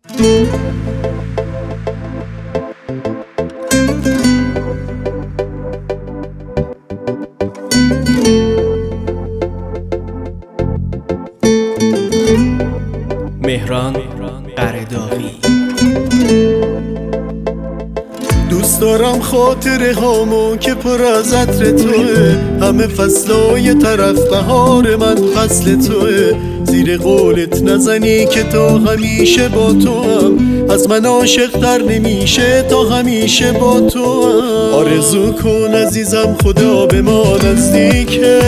مهران قرداغی. دوست دارم خاطره هامو که پر از عطر توه، همه فصلای طرف بهار من فصل توه. زیر قولت نزنی که تا همیشه با تو هم، از من عاشق تر نمیشه تا همیشه با تو هم. آرزو کن عزیزم خدا به ما نزدیکه،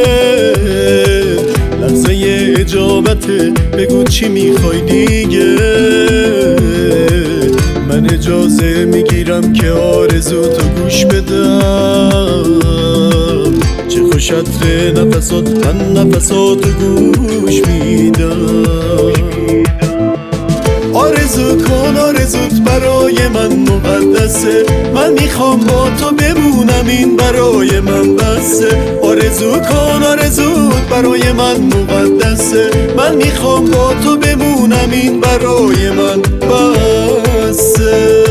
لحظه اجابته بگو چی میخوای دیگه. من اجازه میگیرم که آرزوتو گوش بدم، چه خوش عطر نفسات، من نفساتو گوش میدم. آرزو کن آرزوت برای من مقدسه، من میخوام با تو بمونم این برای من بسه. آرزو کن آرزوت برای من مقدسه، من میخوام با تو بمونم این برای من بسه.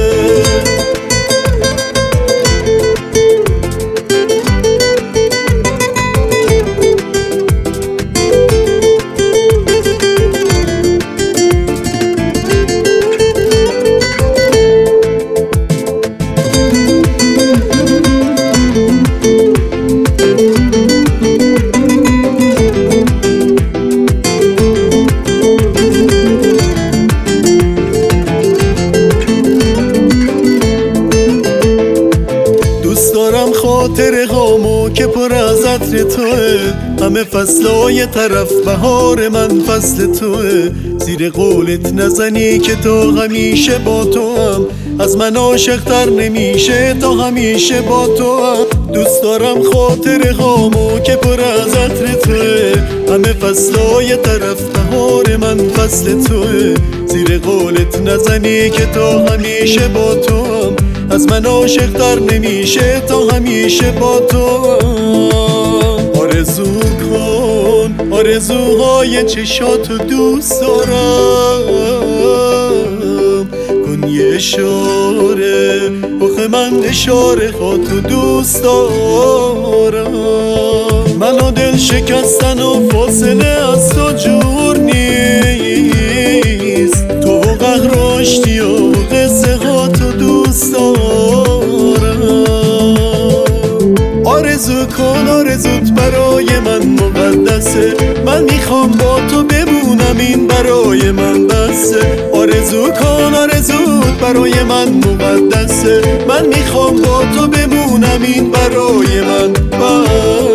خاطره هامو که پر از عطر توه، همه فصلای طرف بهار من فصل توه. زیر قولت نزنی که تا همیشه با تو هم، از من عاشق تر نمیشه تا همیشه با تو هم. دوست دارم خاطره هامو که پر از عطر توه، همه فصلای طرف بهار من فصل توه. زیر قولت نزنی که تا همیشه با تو هم، از من عاشق تر نمیشه تا همیشه با تو. آرزو کن آرزوهای چشاتو دوست دارم، کن یه اشاره بخ من اشاره خاطو دوست دارم. منو دل شکستن و فاصله از تو جور نیست، تو و قهراشتی و قصه هاتو دوست دارم. آرزو کن آرزوت برای من مقدسه، من میخوام با تو بمونم این برای من بسه. آرزو کن آرزوت برای من مقدسه، من میخوام با تو بمونم این برای من بسه.